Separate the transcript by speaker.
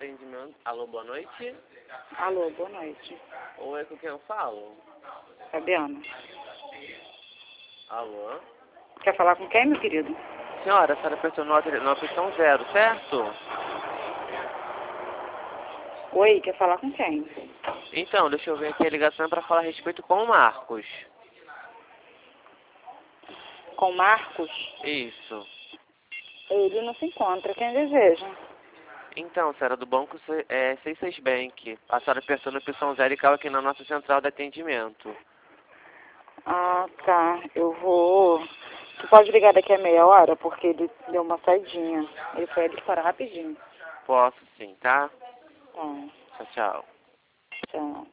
Speaker 1: atendimento. Alô, boa noite.
Speaker 2: Alô, boa noite.
Speaker 1: Oi, com quem eu falo?
Speaker 2: Fabiana.
Speaker 1: Alô?
Speaker 2: Quer falar com quem, meu querido?
Speaker 1: Senhora, a senhora apertou na opção 0, certo?
Speaker 2: Oi, quer falar com quem?
Speaker 1: Então, deixa eu ver aqui a ligação para falar a respeito com o Marcos.
Speaker 2: Com Marcos?
Speaker 1: Isso.
Speaker 2: Ele não se encontra. Quem deseja?
Speaker 1: Então, senhora, do banco C6 Bank. A senhora apertou na opção 0 e caiu aqui na nossa central de atendimento.
Speaker 2: Ah, tá. Eu vou... Tu pode ligar daqui a meia hora, porque ele deu uma saidinha. Ele foi ali fora rapidinho.
Speaker 1: Posso sim, tá?
Speaker 2: Tá.
Speaker 1: Tchau, tchau.
Speaker 2: Tchau.